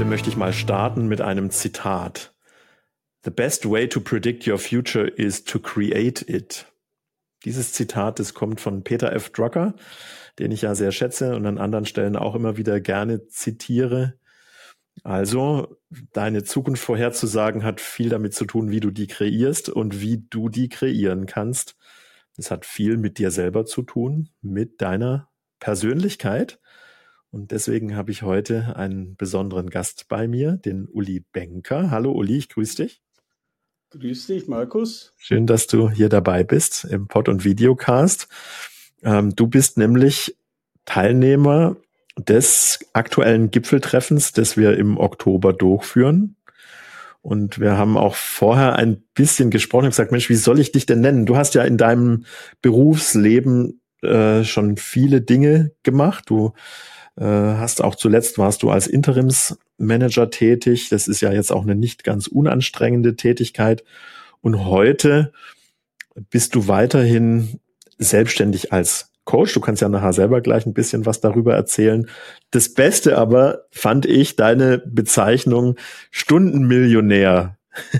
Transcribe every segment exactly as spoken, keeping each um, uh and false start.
Heute möchte ich mal starten mit einem Zitat. The best way to predict your future is to create it. Dieses Zitat, das kommt von Peter F. Drucker, den ich ja sehr schätze und an anderen Stellen auch immer wieder gerne zitiere. Also, deine Zukunft vorherzusagen hat viel damit zu tun, wie du die kreierst und wie du die kreieren kannst. Das hat viel mit dir selber zu tun, mit deiner Persönlichkeit. Und deswegen habe ich heute einen besonderen Gast bei mir, den Uli Benker. Hallo Uli, ich grüße dich. Grüß dich, Markus. Schön, dass du hier dabei bist im Pod- und Videocast. Ähm, du bist nämlich Teilnehmer des aktuellen Gipfeltreffens, das wir im Oktober durchführen. Und wir haben auch vorher ein bisschen gesprochen und gesagt, Mensch, wie soll ich dich denn nennen? Du hast ja in deinem Berufsleben äh, schon viele Dinge gemacht. Du äh, hast auch zuletzt, warst du als Interimsmanager tätig. Das ist ja jetzt auch eine nicht ganz unanstrengende Tätigkeit. Und heute bist du weiterhin selbstständig als Coach. Du kannst ja nachher selber gleich ein bisschen was darüber erzählen. Das Beste aber fand ich deine Bezeichnung Stundenmillionär.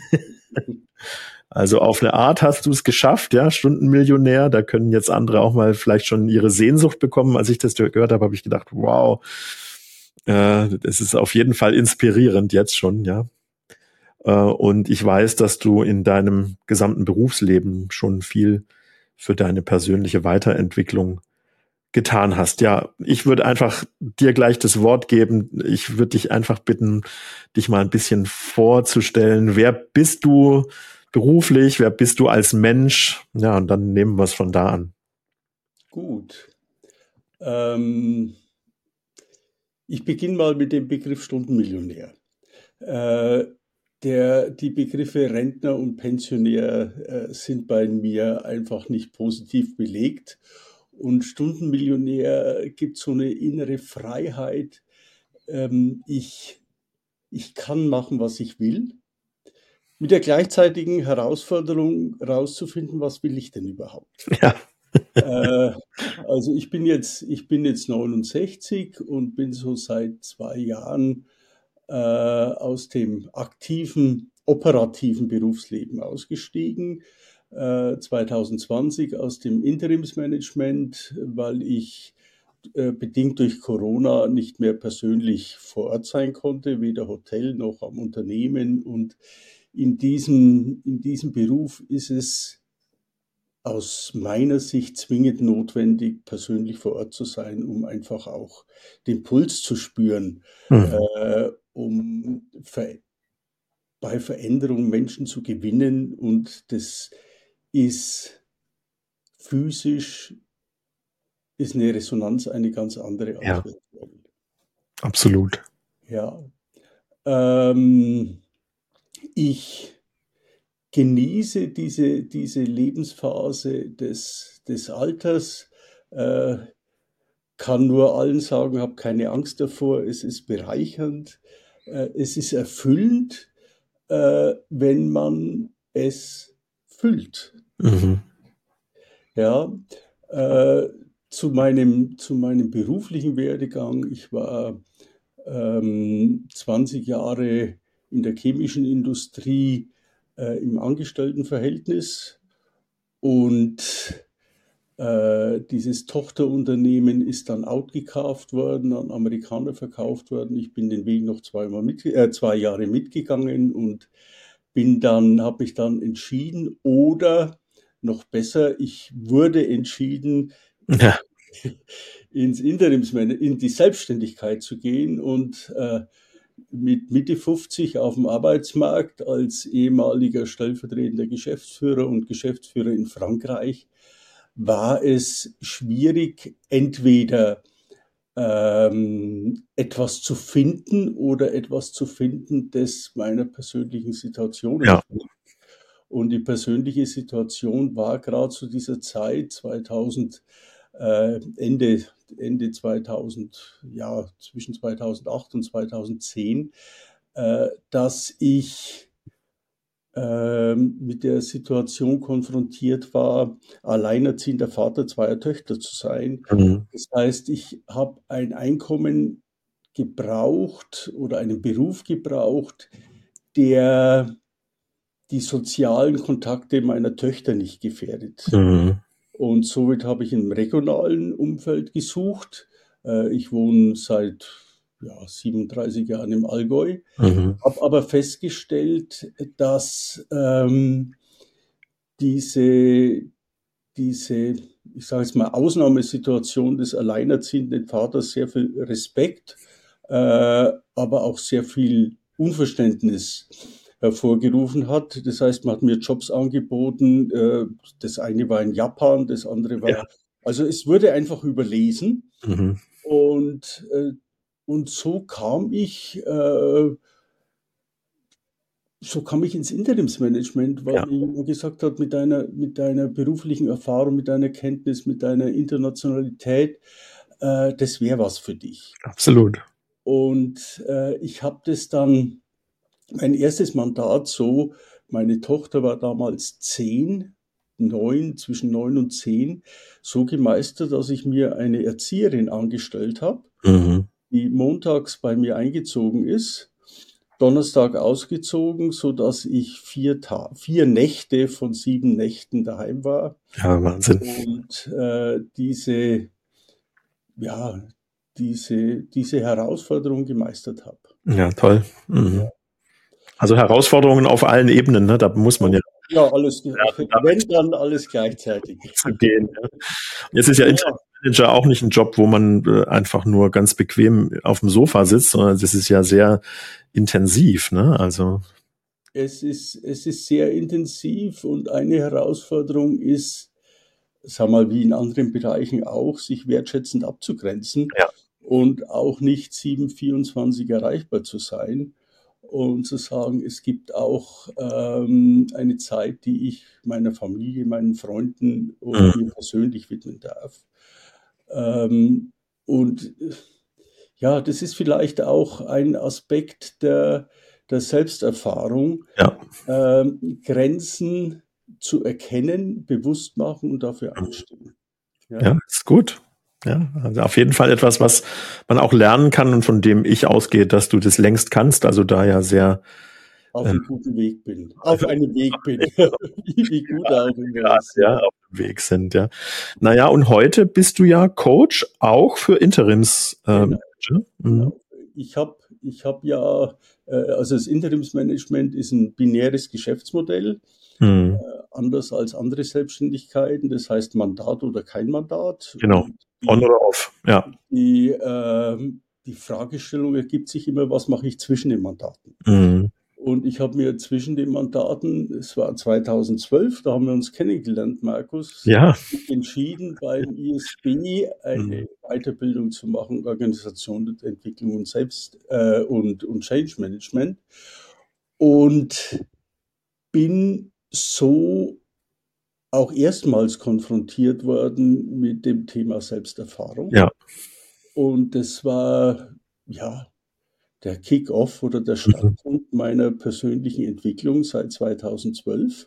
Also auf eine Art hast du es geschafft, ja, Stundenmillionär. Da können jetzt andere auch mal vielleicht schon ihre Sehnsucht bekommen. Als ich das gehört habe, habe ich gedacht, wow, äh, das ist auf jeden Fall inspirierend jetzt schon, ja. Äh, und ich weiß, dass du in deinem gesamten Berufsleben schon viel für deine persönliche Weiterentwicklung getan hast. Ja, ich würde einfach dir gleich das Wort geben. Ich würde dich einfach bitten, dich mal ein bisschen vorzustellen. Wer bist du beruflich? Wer bist du als Mensch? Ja, und dann nehmen wir es von da an. Gut. Ähm, ich beginne mal mit dem Begriff Stundenmillionär. Äh, der, die Begriffe Rentner und Pensionär äh, sind bei mir einfach nicht positiv belegt. Und Stundenmillionär gibt so eine innere Freiheit. Ähm, ich, ich kann machen, was ich will. Mit der gleichzeitigen Herausforderung herauszufinden, was will ich denn überhaupt? Ja. Äh, also ich bin jetzt, ich bin jetzt neunundsechzig und bin so seit zwei Jahren äh, aus dem aktiven, operativen Berufsleben ausgestiegen. Äh, zwanzig zwanzig aus dem Interimsmanagement, weil ich äh, bedingt durch Corona nicht mehr persönlich vor Ort sein konnte, weder Hotel noch am Unternehmen. Und in diesem, in diesem Beruf ist es aus meiner Sicht zwingend notwendig, persönlich vor Ort zu sein, um einfach auch den Puls zu spüren, Mhm. äh, um ver bei Veränderung Menschen zu gewinnen. Und das ist physisch, ist eine Resonanz eine ganz andere als Ja, virtuell. absolut. Ja, ähm, ich genieße diese, diese Lebensphase des, des Alters, äh, kann nur allen sagen, habe keine Angst davor, es ist bereichernd, äh, es ist erfüllend, äh, wenn man es füllt. Mhm. Ja, äh, zu meinem, zu meinem beruflichen Werdegang, ich war ähm, zwanzig Jahre in der chemischen Industrie äh, im Angestelltenverhältnis und äh, dieses Tochterunternehmen ist dann outgekauft worden, an Amerikaner verkauft worden. Ich bin den Weg noch zweimal mit, äh, zwei Jahre mitgegangen und bin dann, habe ich dann entschieden, oder noch besser, ich wurde entschieden, Ja. ins Interimsmanagement, in die Selbstständigkeit zu gehen und äh, mit Mitte fünfzig auf dem Arbeitsmarkt als ehemaliger stellvertretender Geschäftsführer und Geschäftsführer in Frankreich war es schwierig, entweder ähm, etwas zu finden oder etwas zu finden, das meiner persönlichen Situation Ja. entspricht. Und die persönliche Situation war gerade zu dieser Zeit, zweitausend, äh, Ende, Ende zweitausend, ja, zwischen zweitausendacht und zweitausendzehn, äh, dass ich ähm, mit der Situation konfrontiert war, alleinerziehender Vater zweier Töchter zu sein. Mhm. Das heißt, ich habe ein Einkommen gebraucht oder einen Beruf gebraucht, der die sozialen Kontakte meiner Töchter nicht gefährdet. Mhm. Und somit habe ich im regionalen Umfeld gesucht. Äh, ich wohne seit ja, siebenunddreißig Jahren im Allgäu, Mhm. habe aber festgestellt, dass ähm, diese, diese, ich sage jetzt mal, Ausnahmesituation des alleinerziehenden Vaters sehr viel Respekt, äh, aber auch sehr viel Unverständnis hervorgerufen hat. Das heißt, man hat mir Jobs angeboten. Äh, das eine war in Japan, das andere Ja. war, also es wurde einfach überlesen. Mhm. Und, äh, und so kam ich, äh, so kam ich ins Interimsmanagement, weil Ja. mir jemand gesagt hat, mit deiner, mit deiner beruflichen Erfahrung, mit deiner Kenntnis, mit deiner Internationalität, äh, das wäre was für dich. Absolut. Und äh, ich habe das dann, mein erstes Mandat so, meine Tochter war damals zehn, neun, zwischen neun und zehn, so gemeistert, dass ich mir eine Erzieherin angestellt habe, Mhm. die montags bei mir eingezogen ist, Donnerstag ausgezogen, sodass ich vier, Ta- vier Nächte von sieben Nächten daheim war Ja, Wahnsinn. und äh, diese, ja, diese, diese Herausforderung gemeistert habe. Ja, toll. Ja. Mhm. Also Herausforderungen auf allen Ebenen, ne? Da muss man ja Ja, alles, lernen, wenn damit dann alles gleichzeitig. umzugehen. Ja. Jetzt ist ja Ja, Interim Manager auch nicht ein Job, wo man äh, einfach nur ganz bequem auf dem Sofa sitzt, sondern das ist ja sehr intensiv, ne? Also es ist, es ist sehr intensiv und eine Herausforderung ist, sag mal, wie in anderen Bereichen auch, sich wertschätzend abzugrenzen ja. und auch nicht sieben vierundzwanzig erreichbar zu sein und zu sagen, es gibt auch ähm, eine Zeit, die ich meiner Familie, meinen Freunden und Mhm. mir persönlich widmen darf. Ähm, und äh, ja, das ist vielleicht auch ein Aspekt der, der Selbsterfahrung, Ja. ähm, Grenzen zu erkennen, bewusst machen und dafür einstehen. Ja, Ja, ist gut. Ja, also auf jeden Fall etwas, was man auch lernen kann und von dem ich ausgehe, dass du das längst kannst. Also da ja sehr auf äh, einem guten Weg bin. Auf einem Weg bin. Wie, wie gut er auch immer gerade ist. ja Ja. auf dem Weg sind. Ja. Naja, und heute bist du ja Coach auch für Interims. Ähm, Genau, mhm. genau. Ich habe ich hab ja, äh, also das Interimsmanagement ist ein binäres Geschäftsmodell, äh, Mhm. anders als andere Selbstständigkeiten. Das heißt Mandat oder kein Mandat. Genau. Und On die, oder off. Ja. die, ähm, die Fragestellung ergibt sich immer, was mache ich zwischen den Mandaten? Mhm. Und ich habe mir zwischen den Mandaten, es war zweitausendzwölf, da haben wir uns kennengelernt, Markus, Ja. entschieden, beim I S B eine Mhm. Weiterbildung zu machen, Organisation und Entwicklung und Selbst- äh, und, und Change Management. Und bin so auch erstmals konfrontiert worden mit dem Thema Selbsterfahrung. Ja. Und das war, ja, der Kick-off oder der Mhm. Startpunkt meiner persönlichen Entwicklung seit zweitausendzwölf.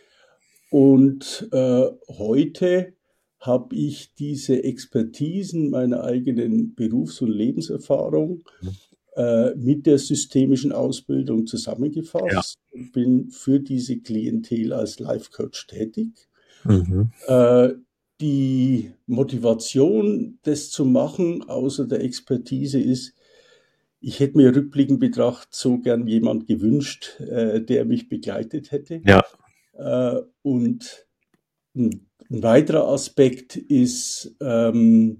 Und äh, heute habe ich diese Expertisen meiner eigenen Berufs- und Lebenserfahrung äh, mit der systemischen Ausbildung Ja. zusammengefasst und bin für diese Klientel als Life Coach tätig. Mhm. Äh, die Motivation, das zu machen, außer der Expertise, ist, ich hätte mir rückblickend betrachtet so gern jemand gewünscht, äh, der mich begleitet hätte. Ja. Äh, und ein, ein weiterer Aspekt ist, ähm,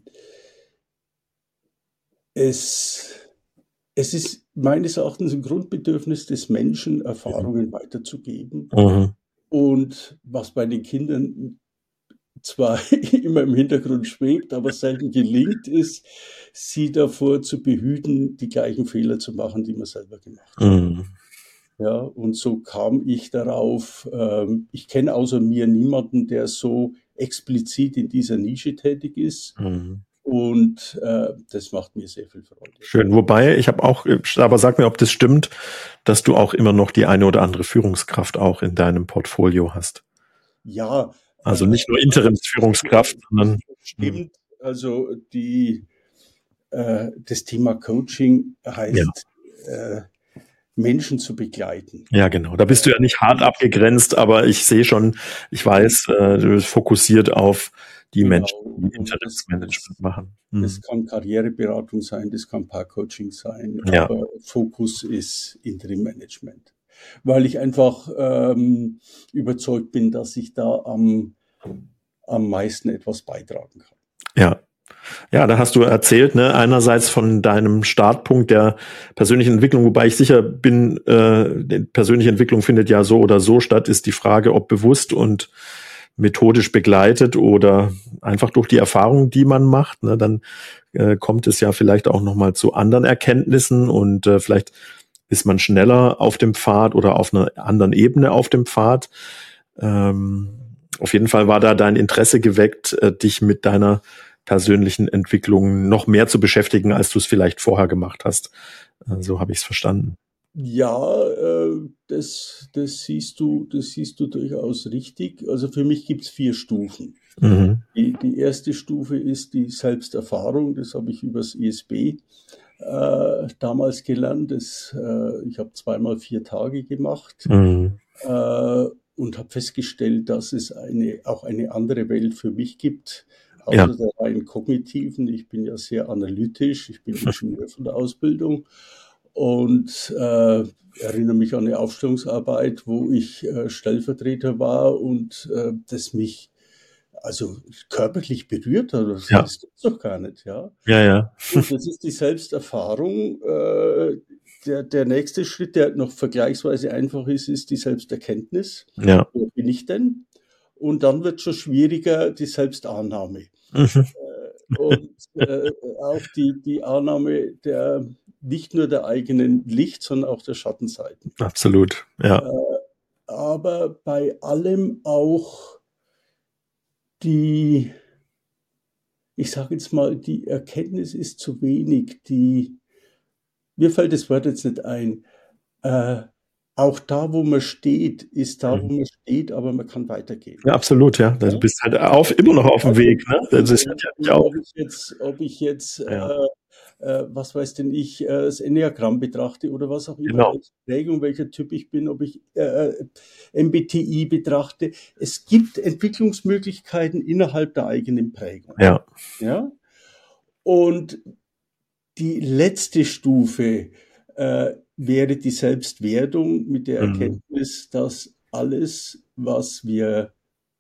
es, es ist meines Erachtens ein Grundbedürfnis des Menschen, Mhm. Erfahrungen weiterzugeben. Mhm. Und was bei den Kindern zwar immer im Hintergrund schwebt, aber selten gelingt, ist, sie davor zu behüten, die gleichen Fehler zu machen, die man selber gemacht hat. Mhm. Ja, und so kam ich darauf. Ähm, ich kenne außer mir niemanden, der so explizit in dieser Nische tätig ist. Mhm. Und äh, das macht mir sehr viel Freude. Schön. Wobei, ich habe auch, aber sag mir, ob das stimmt, dass du auch immer noch die eine oder andere Führungskraft auch in deinem Portfolio hast. Ja, Also äh, nicht nur Interimsführungskraft, sondern stimmt. Also die, äh, das Thema Coaching Ja. heißt, äh, Menschen zu begleiten. Ja, genau. Da bist du ja nicht hart abgegrenzt, aber ich sehe schon, ich weiß, äh, du bist fokussiert auf die Genau. Menschen, die Und das, Interimsmanagement das, machen. das Mhm. kann Karriereberatung sein, das kann Paar-Coaching sein, Ja. aber Fokus ist Interim-Management. Weil ich einfach ähm, überzeugt bin, dass ich da am, am meisten etwas beitragen kann. Ja. Ja, da hast du erzählt, ne, einerseits von deinem Startpunkt der persönlichen Entwicklung, wobei ich sicher bin, äh, die persönliche Entwicklung findet ja so oder so statt, ist die Frage, ob bewusst und methodisch begleitet oder einfach durch die Erfahrung, die man macht, ne, dann äh, kommt es ja vielleicht auch nochmal zu anderen Erkenntnissen und äh, vielleicht ist man schneller auf dem Pfad oder auf einer anderen Ebene auf dem Pfad. Ähm, auf jeden Fall war da dein Interesse geweckt, äh, dich mit deiner persönlichen Entwicklung noch mehr zu beschäftigen, als du es vielleicht vorher gemacht hast. Äh, so habe ich es verstanden. Ja, äh, das, das siehst du, das siehst du durchaus richtig. Also für mich gibt es vier Stufen. Mhm. Die, die erste Stufe ist die Selbsterfahrung. Das habe ich übers I S B äh, damals gelernt. Das, äh, ich habe zweimal vier Tage gemacht Mhm. äh, und habe festgestellt, dass es eine, auch eine andere Welt für mich gibt, Ja. außer der rein kognitiven. Ich bin ja sehr analytisch, ich bin Ingenieur von der Ausbildung und äh, erinnere mich an eine Aufstellungsarbeit, wo ich äh, Stellvertreter war und äh, das mich also körperlich berührt hat. Das, Ja. das gibt's doch gar nicht, ja. Ja, ja. Und das ist die Selbsterfahrung. Äh, der, der nächste Schritt, der noch vergleichsweise einfach ist, ist die Selbsterkenntnis. Ja. Wer bin ich denn? Und dann wird schon schwieriger die Selbstannahme. Mhm. Und äh, auch die, die Annahme der nicht nur der eigenen Licht, sondern auch der Schattenseiten. Absolut, ja. Äh, aber bei allem auch die, ich sage jetzt mal, die Erkenntnis ist zu wenig. Die, mir fällt das Wort jetzt nicht ein. Äh, auch da, wo man steht, ist da, wo Mhm. man steht, aber man kann weitergehen. Ja, absolut, ja. Du Ja? bist halt auf, immer noch auf dem Also, Weg, ne? Das ist und, ja nicht und auch. ob ich jetzt, ob ich jetzt Ja, äh, äh, was weiß denn ich, äh, das Enneagramm betrachte oder was auch immer, genau. welche Prägung, welcher Typ ich bin, ob ich äh, M B T I betrachte. Es gibt Entwicklungsmöglichkeiten innerhalb der eigenen Prägung. Ja. Ja? Und die letzte Stufe äh, wäre die Selbstwertung mit der Mhm. Erkenntnis, dass alles, was wir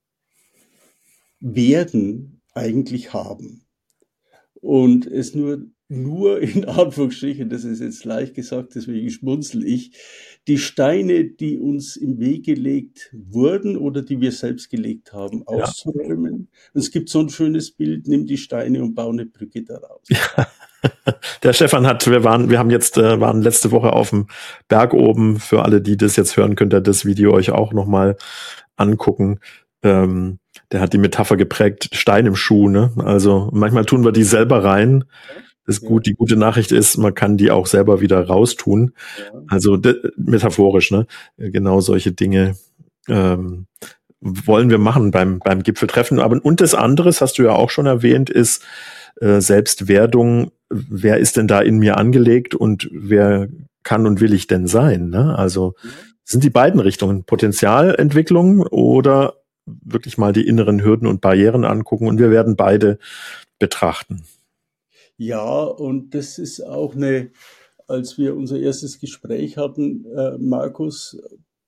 werden, eigentlich haben. Und es nur, nur in Anführungsstrichen, das ist jetzt leicht gesagt, deswegen schmunzel ich, die Steine, die uns im Weg gelegt wurden oder die wir selbst gelegt haben, Ja. auszuräumen. Und es gibt so ein schönes Bild, nimm die Steine und bau eine Brücke daraus. Ja. Der Stefan hat, wir waren, wir haben jetzt, äh, waren letzte Woche auf dem Berg oben. Für alle, die das jetzt hören, könnt ihr das Video euch auch nochmal angucken. Ähm, der hat die Metapher geprägt, Stein im Schuh, ne? Also manchmal tun wir die selber rein. Das Ja, gut, die gute Nachricht ist, man kann die auch selber wieder raustun. ja. Also de, metaphorisch, ne? Genau solche Dinge ähm, wollen wir machen beim, beim Gipfeltreffen. Aber und das andere, das hast du ja auch schon erwähnt, ist äh, Selbstwertung. Wer ist denn da in mir angelegt und wer kann und will ich denn sein? Ne? Also sind die beiden Richtungen Potenzialentwicklung oder wirklich mal die inneren Hürden und Barrieren angucken und wir werden beide betrachten. Ja, und das ist auch eine, als wir unser erstes Gespräch hatten, äh, Markus,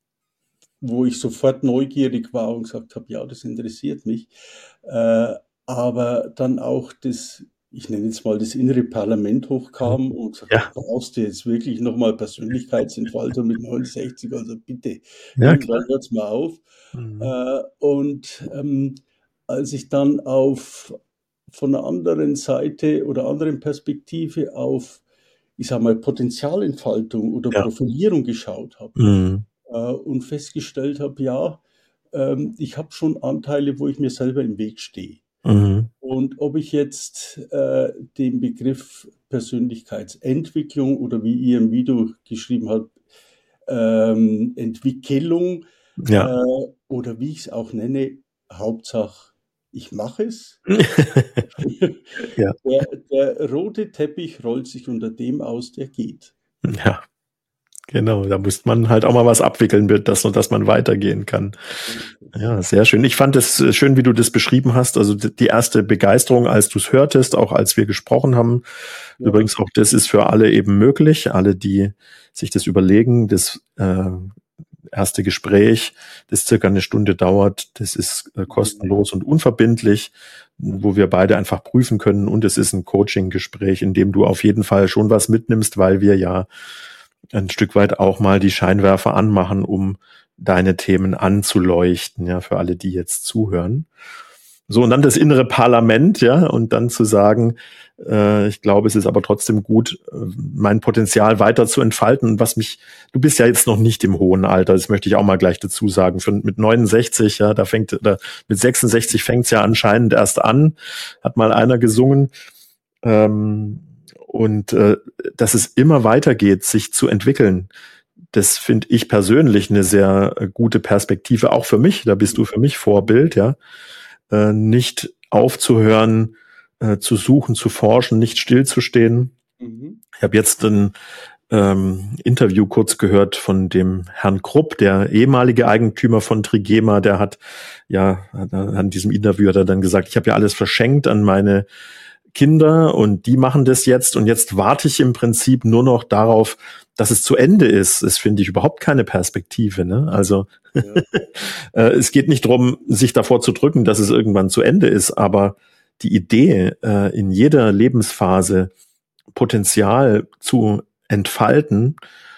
wo ich sofort neugierig war und gesagt habe, ja, das interessiert mich. Äh, aber dann auch das, ich nenne jetzt mal das innere Parlament hochkam und gesagt Ja, habe, brauchst du jetzt wirklich nochmal Persönlichkeitsentfaltung mit neunundsechzig? Also bitte, ja, klar. irgendwann hört's mal auf. Mhm. Äh, und ähm, als ich dann auf von einer anderen Seite oder anderen Perspektive auf, ich sage mal, Potenzialentfaltung oder Ja. Profilierung geschaut habe, Mhm. äh, und festgestellt habe, ja, ähm, ich habe schon Anteile, wo ich mir selber im Weg stehe. Mhm. Und ob ich jetzt äh, den Begriff Persönlichkeitsentwicklung oder wie ihr im Video geschrieben habt, ähm, Entwicklung Ja. äh, oder wie ich es auch nenne, Hauptsache, ich mache es. Ja. Der, der rote Teppich rollt sich unter dem aus, der geht. Ja, genau. Da muss man halt auch mal was abwickeln, wird das, dass man weitergehen kann. Ja, sehr schön. Ich fand es schön, wie du das beschrieben hast. Also die erste Begeisterung, als du es hörtest, auch als wir gesprochen haben. Ja. Übrigens auch das ist für alle eben möglich. Alle, die sich das überlegen, das äh, erste Gespräch, das circa eine Stunde dauert, das ist äh, kostenlos und unverbindlich, wo wir beide einfach prüfen können. Und es ist ein Coaching-Gespräch, in dem du auf jeden Fall schon was mitnimmst, weil wir ja ein Stück weit auch mal die Scheinwerfer anmachen, um deine Themen anzuleuchten, ja, für alle, die jetzt zuhören. So, und dann das innere Parlament, ja, und dann zu sagen, äh, ich glaube, es ist aber trotzdem gut, mein Potenzial weiter zu entfalten. Was mich, du bist ja jetzt noch nicht im hohen Alter, das möchte ich auch mal gleich dazu sagen. Für, mit neunundsechzig, ja, da fängt, oder mit sechsundsechzig fängt es ja anscheinend erst an, hat mal einer gesungen. Ähm, und äh, dass es immer weitergeht, sich zu entwickeln. Das finde ich persönlich eine sehr gute Perspektive, auch für mich. Da bist du für mich Vorbild, ja. Äh, nicht aufzuhören, äh, zu suchen, zu forschen, nicht stillzustehen. Mhm. Ich habe jetzt ein ähm, Interview kurz gehört von dem Herrn Krupp, der ehemalige Eigentümer von Trigema. Der hat ja an diesem Interview hat er dann gesagt, ich habe ja alles verschenkt an meine Kinder und die machen das jetzt und jetzt warte ich im Prinzip nur noch darauf, dass es zu Ende ist. Das finde ich überhaupt keine Perspektive, ne? Also ja. äh, es geht nicht darum, sich davor zu drücken, dass es irgendwann zu Ende ist, aber die Idee, äh, in jeder Lebensphase Potenzial zu entfalten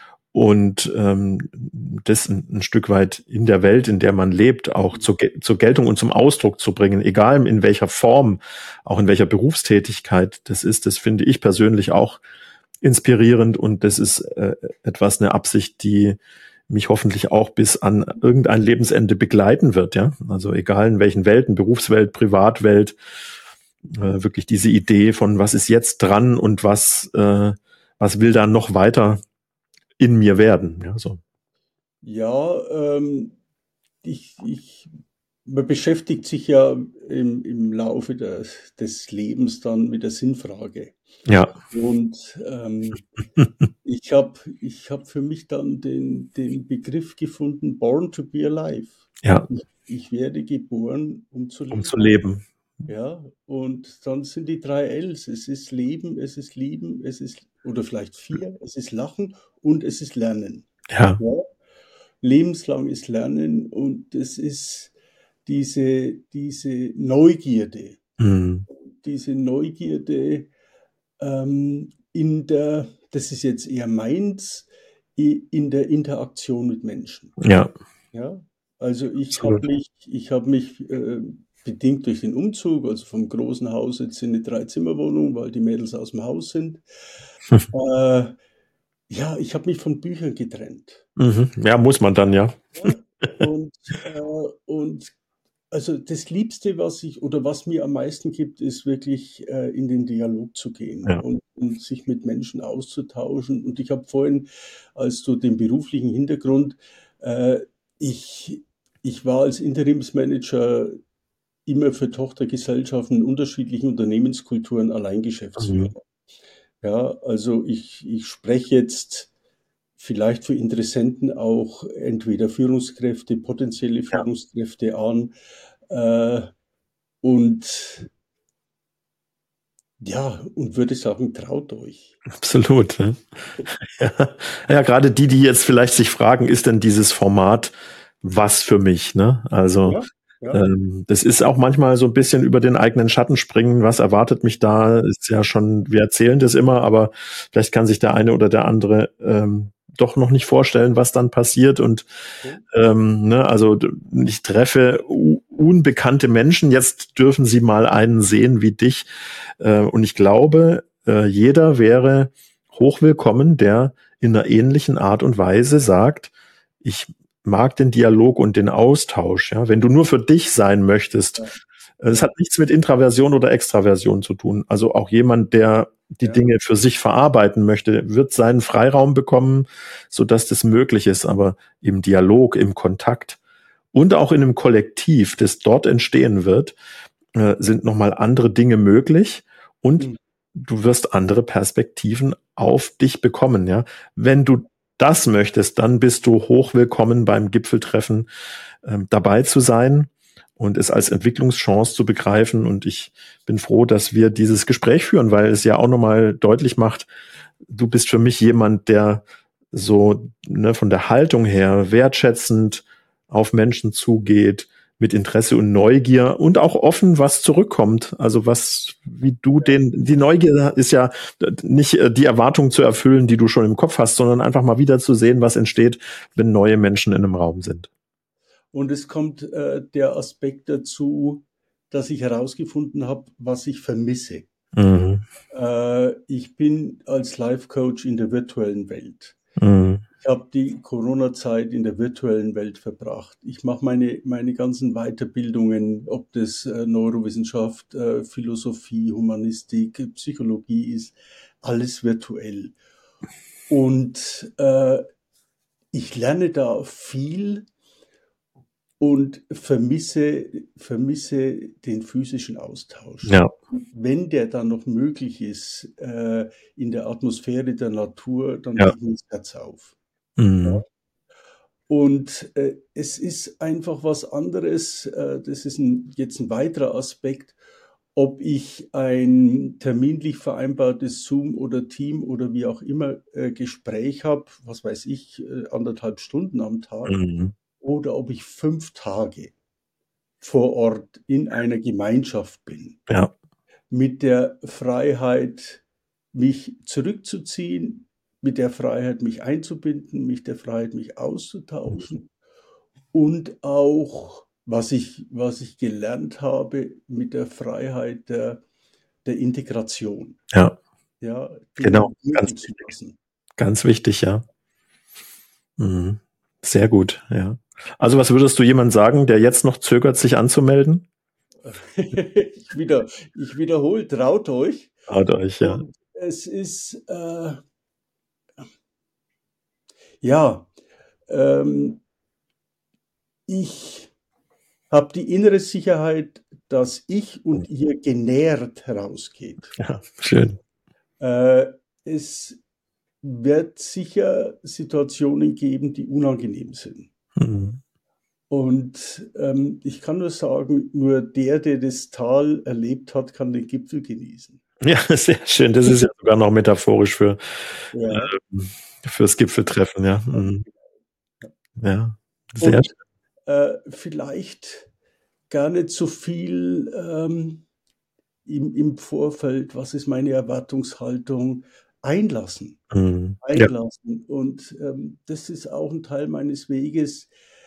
und ähm, das ein, ein Stück weit in der Welt, in der man lebt, auch zur, zur Geltung und zum Ausdruck zu bringen, egal in welcher Form, auch in welcher Berufstätigkeit das ist, das finde ich persönlich auch inspirierend und das ist äh, etwas, eine Absicht, die mich hoffentlich auch bis an irgendein Lebensende begleiten wird, ja. Also egal in welchen Welten, Berufswelt, Privatwelt, äh, wirklich diese Idee von was ist jetzt dran und was, äh, was will da noch weiter in mir werden. Ja, so. Ja, ähm, ich, ich, man beschäftigt sich ja im, im Laufe des, des Lebens dann mit der Sinnfrage. Ja. Und ähm, ich habe ich hab für mich dann den, den Begriff gefunden, born to be alive. Ja. Ich, ich werde geboren, um zu leben. Um zu leben. Ja, und dann sind die drei L's. Es ist Leben, es ist Lieben, es ist, oder vielleicht vier, es ist Lachen und es ist Lernen. Ja. Ja? Lebenslang ist Lernen und es ist diese, diese Neugierde. Mhm. Diese Neugierde ähm, in der, das ist jetzt eher meins, in der Interaktion mit Menschen. Ja. Ja, also ich habe mich, ich habe mich äh, bedingt durch den Umzug, also vom großen Haus jetzt in eine Dreizimmerwohnung, weil die Mädels aus dem Haus sind. äh, ja, ich habe mich von Büchern getrennt. Mhm. Ja, muss man dann, ja. ja und, äh, und also das Liebste, was ich oder was mir am meisten gibt, ist wirklich äh, in den Dialog zu gehen Ja. und, und sich mit Menschen auszutauschen. Und ich habe vorhin, als du den beruflichen Hintergrund, äh, ich, ich war als Interimsmanager immer für Tochtergesellschaften in unterschiedlichen Unternehmenskulturen Alleingeschäftsführer. Mhm. Ja, also ich, ich spreche jetzt vielleicht für Interessenten auch entweder Führungskräfte, potenzielle Führungskräfte ja. an äh, und ja, und würde sagen, traut euch. Absolut. Ne? Ja. Ja, gerade die, die jetzt vielleicht sich fragen, ist denn dieses Format was für mich? Ne? Also ja. Ja. Ähm, das ist auch manchmal so ein bisschen über den eigenen Schatten springen. Was erwartet mich da? Ist ja schon, wir erzählen das immer, aber vielleicht kann sich der eine oder der andere ähm, doch noch nicht vorstellen, was dann passiert. Und ähm, ne, also ich treffe unbekannte Menschen. Jetzt dürfen sie mal einen sehen wie dich. Äh, und ich glaube, äh, jeder wäre hochwillkommen, der in einer ähnlichen Art und Weise sagt, ich mag den Dialog und den Austausch. Ja, wenn du nur für dich sein möchtest, ja. Es hat nichts mit Intraversion oder Extraversion zu tun. Also auch jemand, der die ja. Dinge für sich verarbeiten möchte, wird seinen Freiraum bekommen, sodass das möglich ist. Aber im Dialog, im Kontakt und auch in einem Kollektiv, das dort entstehen wird, äh, sind nochmal andere Dinge möglich und Mhm. du wirst andere Perspektiven auf dich bekommen, ja. Wenn du das möchtest, dann bist du hochwillkommen beim Gipfeltreffen ähm, dabei zu sein und es als Entwicklungschance zu begreifen. Und ich bin froh, dass wir dieses Gespräch führen, weil es ja auch nochmal deutlich macht, du bist für mich jemand, der so ne, von der Haltung her wertschätzend auf Menschen zugeht, mit Interesse und Neugier und auch offen, was zurückkommt. Also was, wie du den, die Neugier ist ja nicht die Erwartung zu erfüllen, die du schon im Kopf hast, sondern einfach mal wieder zu sehen, was entsteht, wenn neue Menschen in einem Raum sind. Und es kommt äh, der Aspekt dazu, dass ich herausgefunden habe, was ich vermisse. Mhm. Äh, ich bin als Life-Coach in der virtuellen Welt. Mhm. Ich habe die Corona-Zeit in der virtuellen Welt verbracht. Ich mache meine, meine ganzen Weiterbildungen, ob das äh, Neurowissenschaft, äh, Philosophie, Humanistik, Psychologie ist, alles virtuell. Und äh, ich lerne da viel und vermisse, vermisse den physischen Austausch. Ja. Wenn der dann noch möglich ist, äh, in der Atmosphäre der Natur, dann Ja. geht mir das Herz auf. Mhm. Und äh, es ist einfach was anderes, äh, das ist ein, jetzt ein weiterer Aspekt, ob ich ein terminlich vereinbartes Zoom oder Team oder wie auch immer äh, Gespräch habe, was weiß ich, äh, anderthalb Stunden am Tag, Mhm. oder ob ich fünf Tage vor Ort in einer Gemeinschaft bin, Ja. mit der Freiheit, mich zurückzuziehen, mit der Freiheit, mich einzubinden, mit der Freiheit, mich auszutauschen und auch, was ich, was ich gelernt habe, mit der Freiheit der, der Integration, Ja. ja, Genau. Dinge Ganz wirken zu wichtig. lassen. Ganz wichtig, ja. Mhm. Sehr gut, ja. Also was würdest du jemand sagen, der jetzt noch zögert, sich anzumelden? ich, wieder, ich wiederhole, traut euch. Traut euch, ja. Und es ist, äh, ja, ähm, ich habe die innere Sicherheit, dass ich und ihr genährt herausgeht. Ja, schön. Äh, es wird sicher Situationen geben, die unangenehm sind. Mhm. Und ähm, ich kann nur sagen, nur der, der das Tal erlebt hat, kann den Gipfel genießen. Ja, sehr schön. Das ist ja sogar noch metaphorisch für Ja. ähm, fürs Gipfeltreffen, ja. Mhm. Ja, sehr Und schön. äh, vielleicht gar nicht so viel ähm, im, im Vorfeld, was ist meine Erwartungshaltung, einlassen. Mhm. Ja. Einlassen. Und ähm, das ist auch ein Teil meines Weges,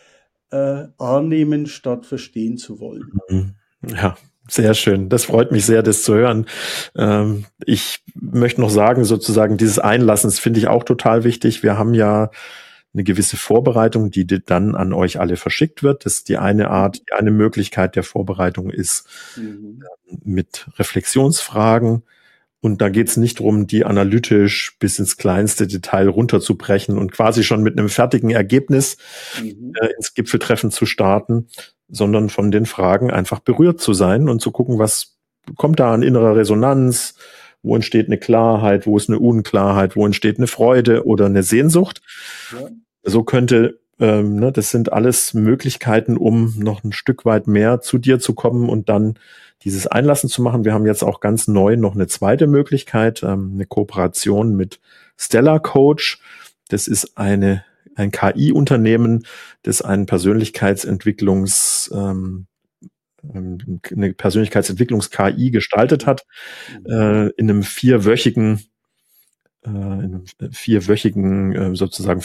äh, annehmen statt verstehen zu wollen. Mhm. Ja, sehr schön. Das freut mich sehr, das zu hören. Ähm, ich möchte noch sagen, sozusagen dieses Einlassens finde ich auch total wichtig. Wir haben ja eine gewisse Vorbereitung, die dann an euch alle verschickt wird. Das ist die eine Art, die eine Möglichkeit der Vorbereitung ist Mhm. mit Reflexionsfragen. Und da geht es nicht darum, die analytisch bis ins kleinste Detail runterzubrechen und quasi schon mit einem fertigen Ergebnis Mhm. äh, ins Gipfeltreffen zu starten, sondern von den Fragen einfach berührt zu sein und zu gucken, was kommt da an innerer Resonanz, wo entsteht eine Klarheit, wo ist eine Unklarheit, wo entsteht eine Freude oder eine Sehnsucht. Ja. So könnte, ähm, ne, das sind alles Möglichkeiten, um noch ein Stück weit mehr zu dir zu kommen und dann dieses Einlassen zu machen. Wir haben jetzt auch ganz neu noch eine zweite Möglichkeit, ähm, eine Kooperation mit Stellar Coach. Das ist eine, ein K I-Unternehmen, das einen Persönlichkeitsentwicklungs, ähm, eine Persönlichkeitsentwicklungs-K I gestaltet hat, Mhm. äh, in einem vierwöchigen in einem vierwöchigen äh, sozusagen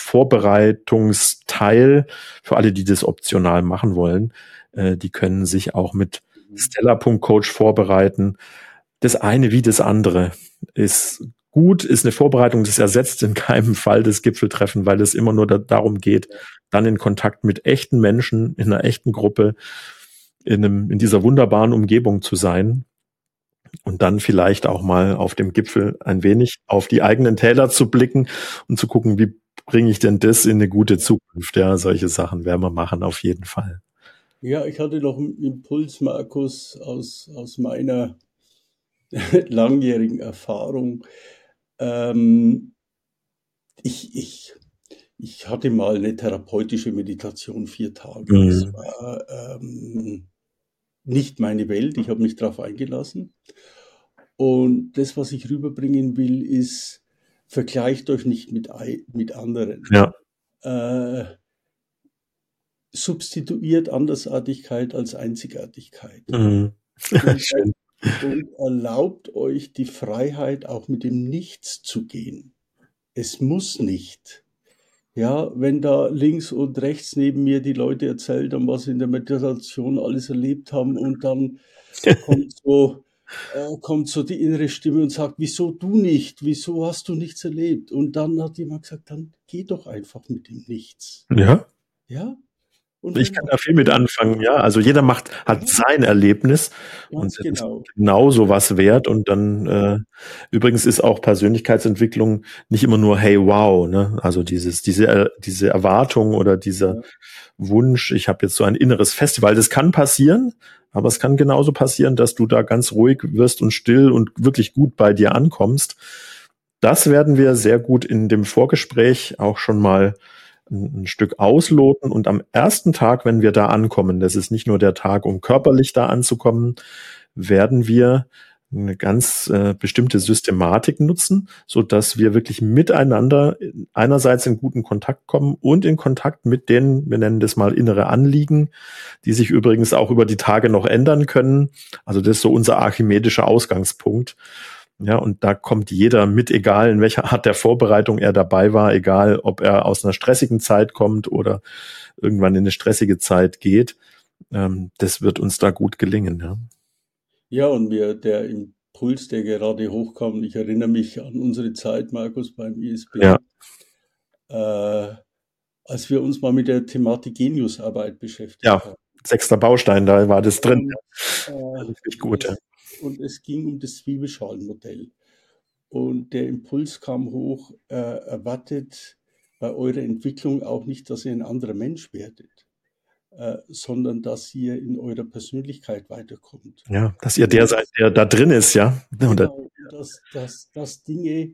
Vorbereitungsteil für alle, die das optional machen wollen. Äh, die können sich auch mit Mhm. Stellar Punkt Coach vorbereiten. Das eine wie das andere ist gut, ist eine Vorbereitung, das ersetzt in keinem Fall das Gipfeltreffen, weil es immer nur da, darum geht, dann in Kontakt mit echten Menschen, in einer echten Gruppe, in, einem, in dieser wunderbaren Umgebung zu sein. Und dann vielleicht auch mal auf dem Gipfel ein wenig auf die eigenen Täler zu blicken und zu gucken, wie bringe ich denn das in eine gute Zukunft? Ja, solche Sachen werden wir machen, auf jeden Fall. Ja, ich hatte noch einen Impuls, Markus, aus, aus meiner langjährigen Erfahrung. Ähm, ich, ich, ich hatte mal eine therapeutische Meditation, vier Tage. Das Mhm. war ähm, nicht meine Welt. Ich habe mich darauf eingelassen. Und das, was ich rüberbringen will, ist, vergleicht euch nicht mit, ei- mit anderen. Ja. Äh, substituiert Andersartigkeit als Einzigartigkeit. Mhm. Und, er- Schön. und erlaubt euch die Freiheit, auch mit dem Nichts zu gehen. Es muss nicht. Ja, wenn da links und rechts neben mir die Leute erzählt haben, was sie in der Meditation alles erlebt haben, und dann kommt so, äh, kommt so die innere Stimme und sagt, wieso du nicht? Wieso hast du nichts erlebt? Und dann hat jemand gesagt, dann geh doch einfach mit dem Nichts. Ja. Ja? Und Ich wenn kann was da viel mit kommt, anfangen, ja. Also jeder macht, hat ja, sein Erlebnis und ganz das ist genau. genauso was wert. Und dann, äh, übrigens ist auch Persönlichkeitsentwicklung nicht immer nur, hey, wow, ne? Also dieses, diese, äh, diese Erwartung oder dieser Ja, Wunsch, ich habe jetzt so ein inneres Festival, das kann passieren, aber es kann genauso passieren, dass du da ganz ruhig wirst und still und wirklich gut bei dir ankommst. Das werden wir sehr gut in dem Vorgespräch auch schon mal ein, ein Stück ausloten. Und am ersten Tag, wenn wir da ankommen, das ist nicht nur der Tag, um körperlich da anzukommen, werden wir eine ganz äh, bestimmte Systematik nutzen, so dass wir wirklich miteinander einerseits in guten Kontakt kommen und in Kontakt mit den, wir nennen das mal innere Anliegen, die sich übrigens auch über die Tage noch ändern können. Also das ist so unser archimedischer Ausgangspunkt. Ja, und da kommt jeder mit, egal in welcher Art der Vorbereitung er dabei war, egal ob er aus einer stressigen Zeit kommt oder irgendwann in eine stressige Zeit geht. Ähm, das wird uns da gut gelingen. Ja, ja, und mir der Impuls, der gerade hochkam, ich erinnere mich an unsere Zeit, Markus, beim I S ja, B, äh, als wir uns mal mit der Thematik Geniusarbeit beschäftigt ja. haben. Sechster Baustein, da war das drin. Und, Ja, äh, richtig und, gut. Ja. es, und es ging um das Zwiebelschalenmodell. Und der Impuls kam hoch, äh, erwartet bei eurer Entwicklung auch nicht, dass ihr ein anderer Mensch werdet, äh, sondern dass ihr in eurer Persönlichkeit weiterkommt. Ja, dass ihr der Und seid, der da drin ist, ja. Und, genau, und dass, dass, dass Dinge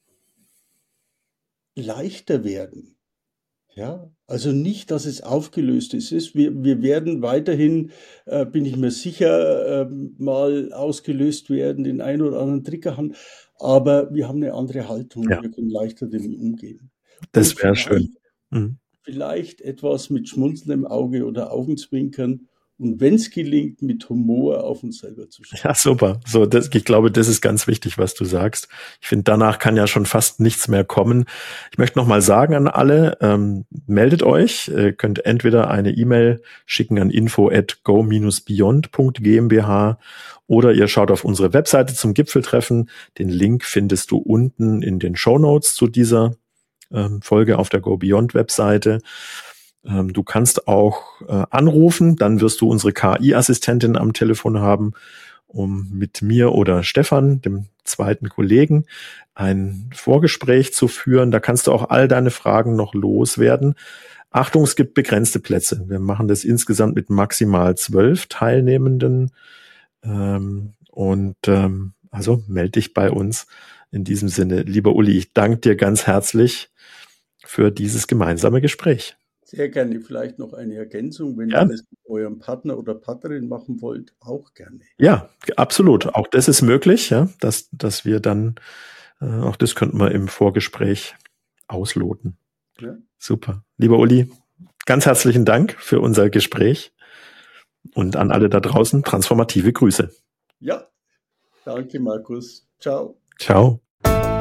leichter werden. Ja, also nicht, dass es aufgelöst ist. Wir, wir werden weiterhin, äh, bin ich mir sicher, ähm, mal ausgelöst werden, den einen oder anderen Trigger haben, aber wir haben eine andere Haltung, ja, wir können leichter damit umgehen. Und das wäre schön. vielleicht, Mhm. vielleicht etwas mit schmunzelndem Auge oder Augenzwinkern, und wenn es gelingt, mit Humor auf uns selber zu schauen. Ja, super. So, das, ich glaube, das ist ganz wichtig, was du sagst. Ich finde, danach kann ja schon fast nichts mehr kommen. Ich möchte noch mal sagen an alle, ähm, meldet euch, äh, könnt entweder eine E-Mail schicken an info at go dash beyond punkt gmbh oder ihr schaut auf unsere Webseite zum Gipfeltreffen. Den Link findest du unten in den Shownotes zu dieser ähm, Folge auf der Go Beyond Webseite. Ähm, du kannst auch äh, anrufen, dann wirst du unsere K I-Assistentin am Telefon haben, um mit mir oder Stefan, dem zweiten Kollegen, ein Vorgespräch zu führen. Da kannst du auch all deine Fragen noch loswerden. Achtung, es gibt begrenzte Plätze. Wir machen das insgesamt mit maximal zwölf Teilnehmenden. Ähm, und ähm, also melde dich bei uns. In diesem Sinne, lieber Uli, ich danke dir ganz herzlich für dieses gemeinsame Gespräch. Sehr gerne, vielleicht noch eine Ergänzung, wenn ihr Gerne. das mit eurem Partner oder Partnerin machen wollt, auch gerne. Ja, absolut. Auch das ist möglich, ja, dass, dass wir dann, äh, auch das könnten wir im Vorgespräch ausloten. Ja, Super. Lieber Uli, ganz herzlichen Dank für unser Gespräch und an alle da draußen transformative Grüße. ja, danke, Markus. Ciao. Ciao.